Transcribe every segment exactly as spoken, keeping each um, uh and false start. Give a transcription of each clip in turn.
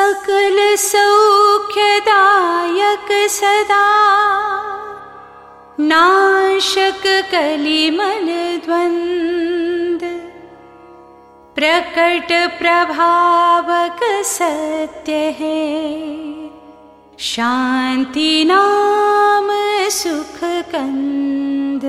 सकल सौख्यदायक सदा नाशक कलिमल द्वंद प्रकट प्रभावक सत्य है शांति नाम सुख कंद।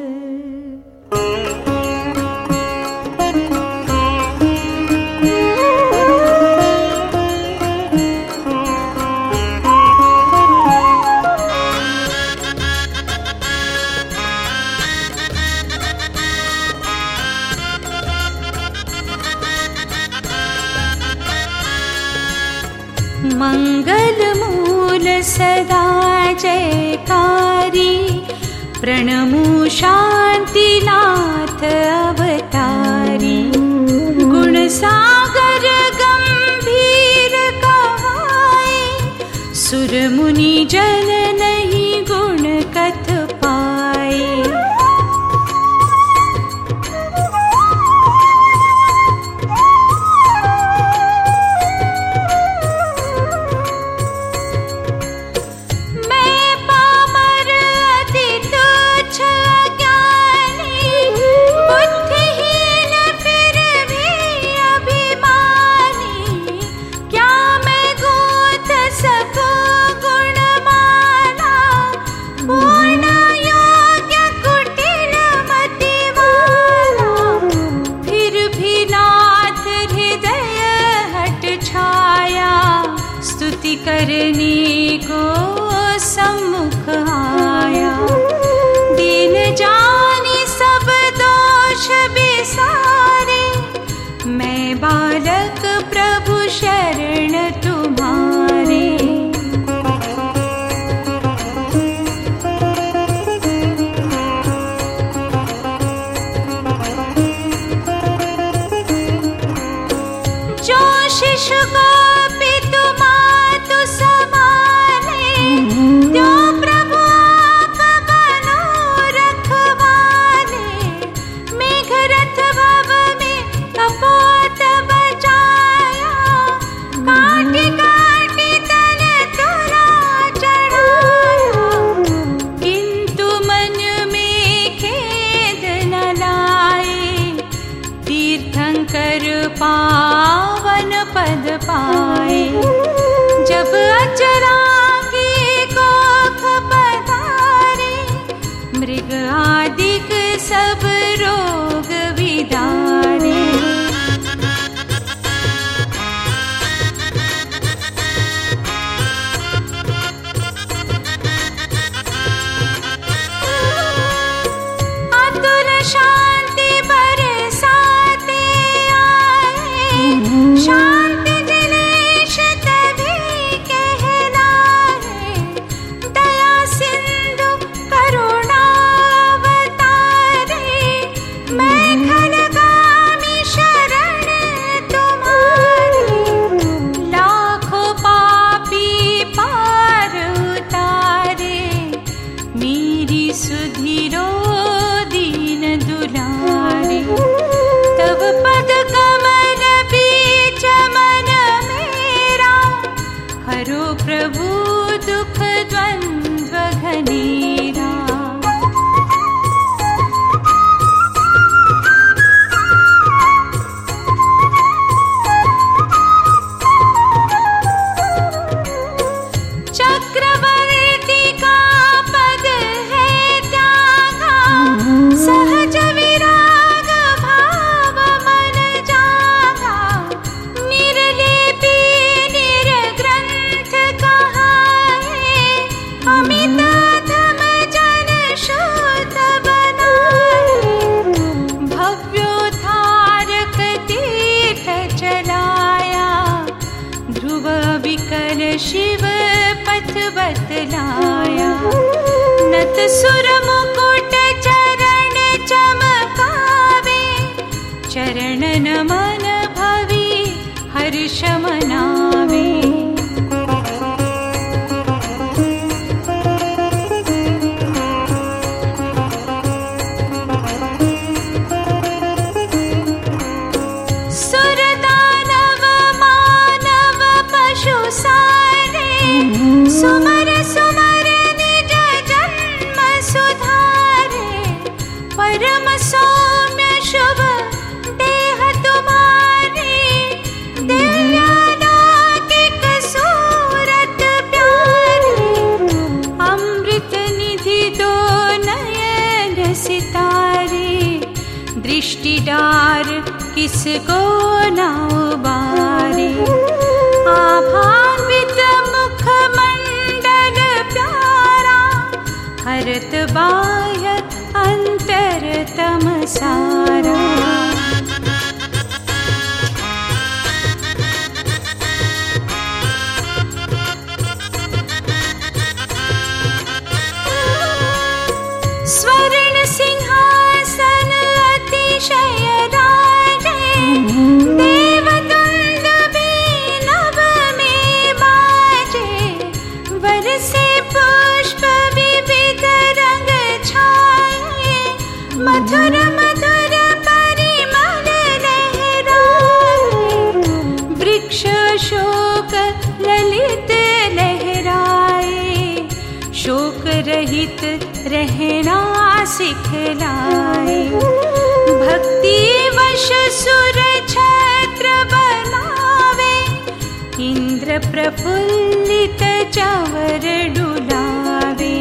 मंगल मूल सदा जयकारी प्रणमु शांति नाथ अवतारी। गुण सागर गंभीर कहाए सुर मुनि जन नहीं गुण कथ पाए। करने को सम्मुख आया दीन जानी सब दोष बिसारे। मैं बालक प्रभु शरण तुम्हारे। जो शिशु को पावन पद पाए। जब अचरागी कोख पधारे मृग आदिक सब रोग विदारे। अतुल शांति बरसाते शांति दिलेश तभी कहलाए। दया सिंधु करुणावतारे मैं खलगामी शरण तुम्हारी। लाखों पापी पार उतारे मेरी सुधिरो दीन दुलारे। तब पद कमल बीच मन मेरा हरो प्रभु दुख द्वंद्व घनेरा। चक्रवर्ती का पद है त्यागा सहज विराग भाव मन जागा। निर्लेपी निर्ग्रंथ कहाए अमित अधम जन शुद्ध बनाए। भव्योद्धारक तीर्थ चलाया ध्रुव विकल शिव पथ बतलाया। नत सुर मुकुट चरण चमकावे चरण नमन भवि हर्ष मनावे। सुर दानव मानव पशु सुमर सुमर निज जन्म सुधारे, परम सौम्य शुभ देह तुम्हारे, दिव्यालौकिक सूरत प्यारे, अमृत निधि दो नयन सितारे, दृष्टि डार किसको न उबारे, आभान्वित मुख मंडल प्यारा, हरत बाह्य अंतर तम सारा। स्वर्ण सिंहासन अतिशय राजे, देवदुंद भी नभ में बाजे, बरसे पुष्प विविध रंग छाए, मधुर मधुर परिमल लहराए, वृक्ष शोक ललित लहराए, शोक रहित रहना सिखलाए, भक्ति वश सुर छत्र बनावे, इंद्र प्रफुल्लित चवर डुलावे।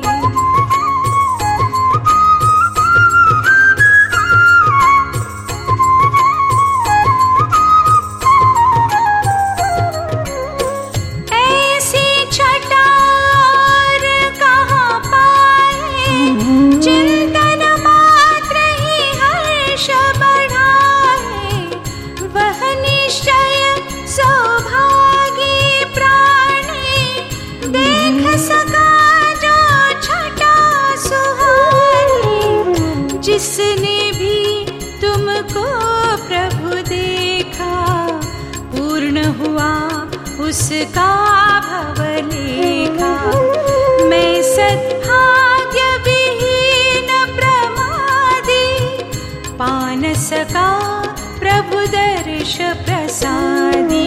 ऐसी छटा और कहाँ पाए, चिंतन मात्र ही हर्ष बढ़ाए, वह निश्चय सौभागी प्राणी, देख सका जो छटा सुहानी, जिसने भी तुमको प्रभु देखा, पूर्ण हुआ उसका भव लेखा। मैं सद्भाग्य विहीन प्रमादी, पान सका प्रभु दर्श प्रसादी।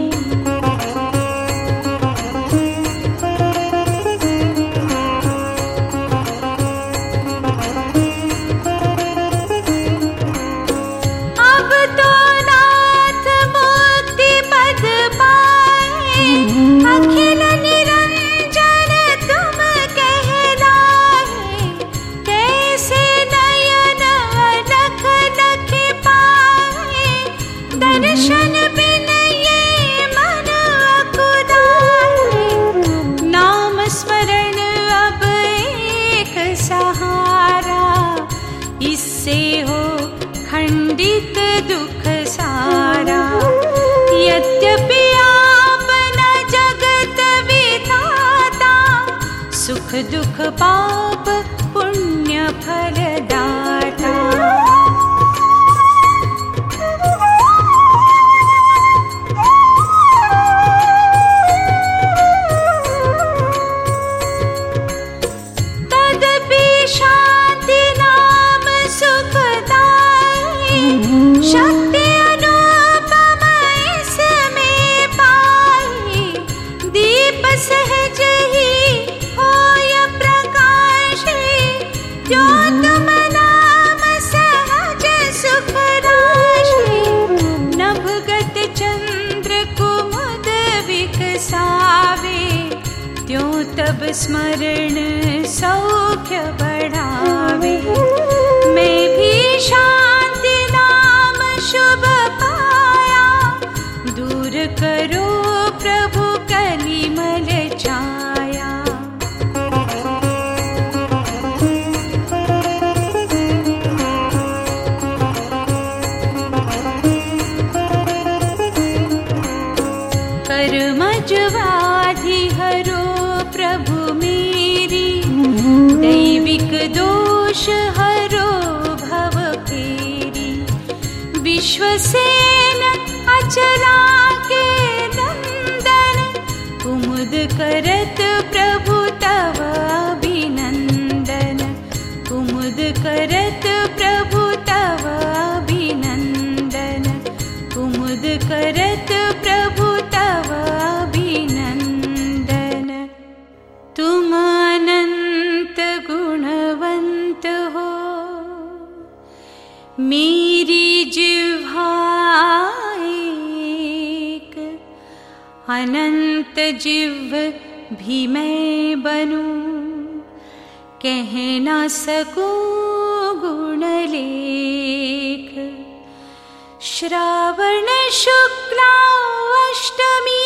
अब तो नाथ मुक्ति पद पाए, अखिल निरंजन तुम कहलाए, कैसे नयन अलख लख पाए, दर्शन बिन ये मन अकुलाए, नाम स्मरण अब एक सहारा, इससे हो खंडित दुख सारा। यद्यपि आपना जगत विधाता, सुख दुख पाप पुण्य फल दाता। तदपि शांति नाम सुखदाई, शक्ति अनुपम इसमें पाई, दीप सहज ही होय प्रकाशी, द्योतम नाम सहज सुख राशि, नभगत चंद्र कुमुद विकसावे, त्यों तब स्मरण सौख्य बढ़ावे। मैं भी शांति नाम शुभ पाया, दूर करो प्रभु कलिमल छाया। कर्मज व्याधि हरो प्रभु मेरी, दैविक दोष हरो भव फेरी, विश्वसेन अचला के नंदन, कुमुद करत प्रभु तव अभिनंदन, कुमुद करत प्रभु तव अभिनंदन, कुमुद करत प्रभु तव अभिनंदन। अनंत जिह्व भी मैं बनूं, कह ना सकूं गुण लेख। श्रावण शुक्ला अष्टमी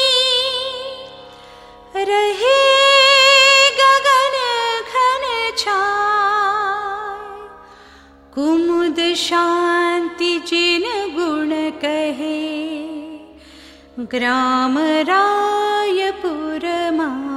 रहे गगन घन छाय, कुमुद शांति जिन गुण कहे, ग्राम रायपुर मा।